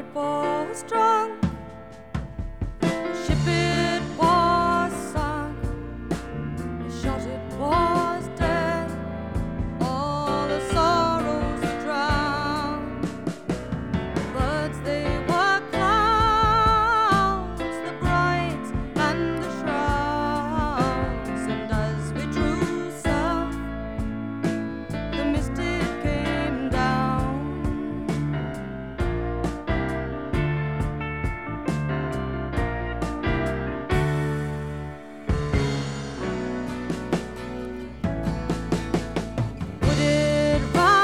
it was drunk, the ship it was sunk, the shot it was dead, all the sorrows drowned. The birds they were clouds, the bright and the shrouds, and as we drew south, the mist it came down. Wooded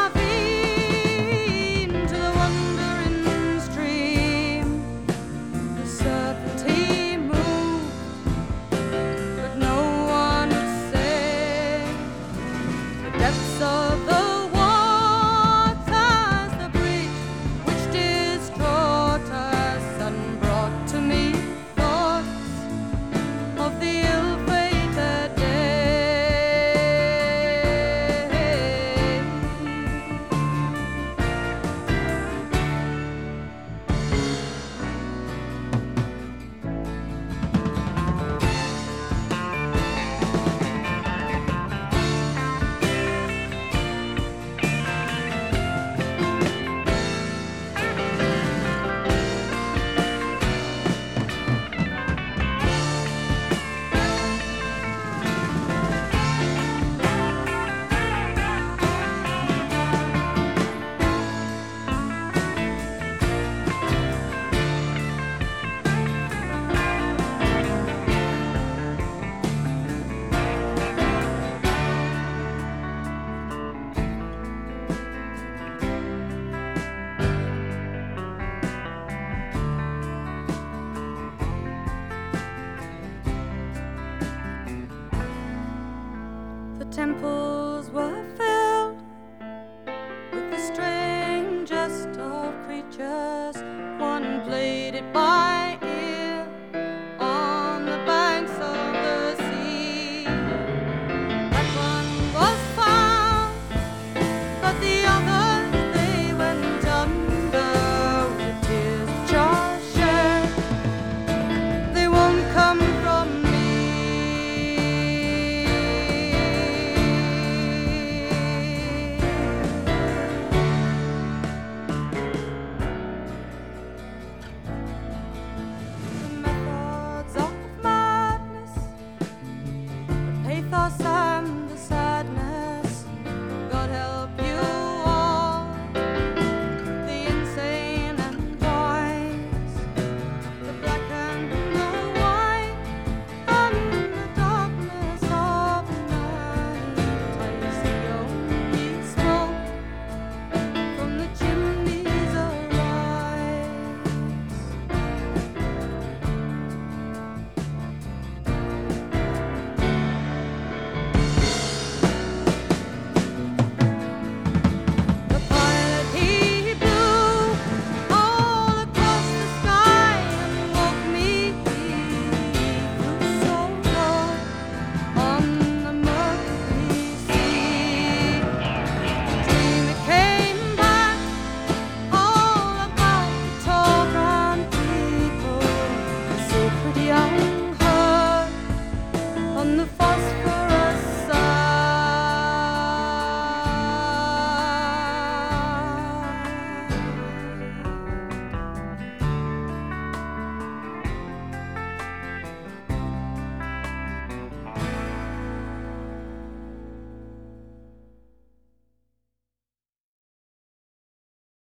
ravine to the wandering stream, the certainty moved, but no one would say the depths of the waters, the breach which distraught us and brought to me thoughts of the ill-fated day. The temples were filled with the strangest of creatures. One played it by ear on the banks of the sea. That one was found, but the others they went under with the tears which are shed. They won't come from me. The methods of madness, the pathos and the sadness, God help you all, the insane and wise, the black and the white, and the darkness of night. I see only smoke from the chimneys arise. The pilot he blew all across the sky and woke me through so low on the Mercury sea. Dream it came back all about the tall brown people, the sacred young herd on the